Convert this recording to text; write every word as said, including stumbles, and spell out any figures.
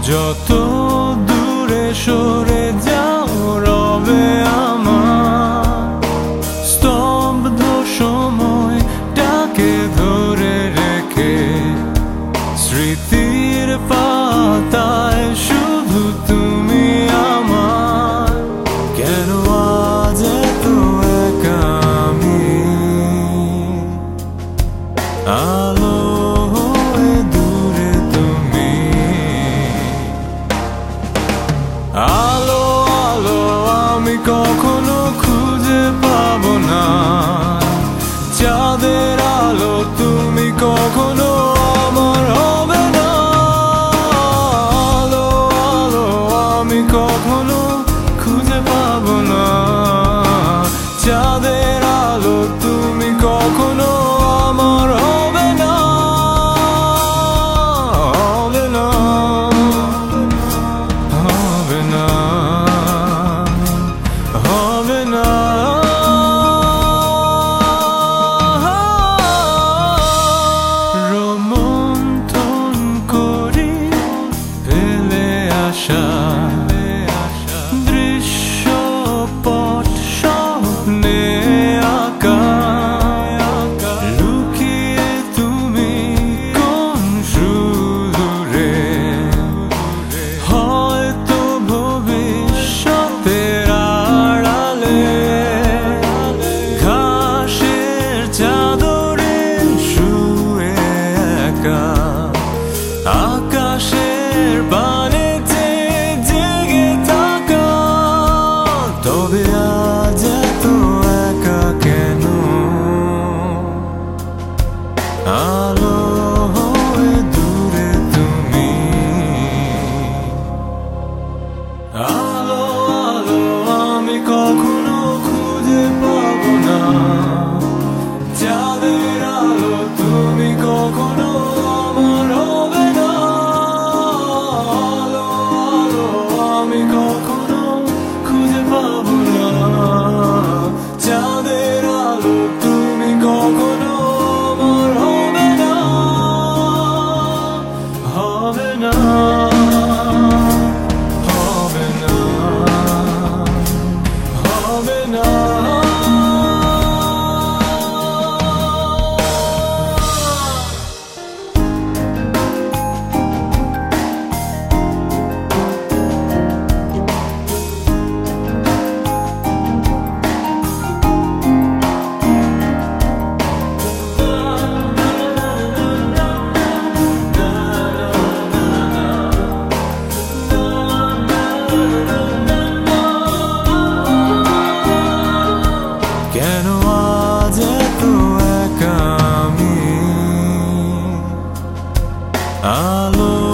যত দূরে সরে যাও রবে আমার স্তব্ধ সময়টাকে ধরে রেখে স্মৃতির পাতায় শুধু তুমি আমার। কেন আজ এত একা আমি আলো হয়ে দূরে তুমি আলো আলো আমি কখনো খুঁজে পাবো না চাঁদের আলো তুমি কখনো আমার হবে না। আলো আলো আমি কখনো খুঁজে পাবো না চাঁদের আলো তুমি কখনো আমার হবে না হবে না হবে না হবে না। রোমন্থন করি ফেলে আসা দৃশ্যপট স্বপ্নে আঁকা লুকিয়ে তুমি কোন সুদূরে হয়তো ভবিষ্যতের আড়ালে ঘাসের চাদরে শুয়ে একা আকাশের বানে জেগে থাকা। তবে আজ এত একা কেন আলো হয়ে দূরে তুমি আলো আলো আমি কখনো খুঁজে পাবো না চাঁদের আলো তুমি কখনো আমার হবে না। আলো আলো আমি কখনো খুঁজে পাবো না চাঁদের আলো তুমি কখনো আমার হবে না হবে না হবে না হবে না। কেন আজ এত একা আমি আলো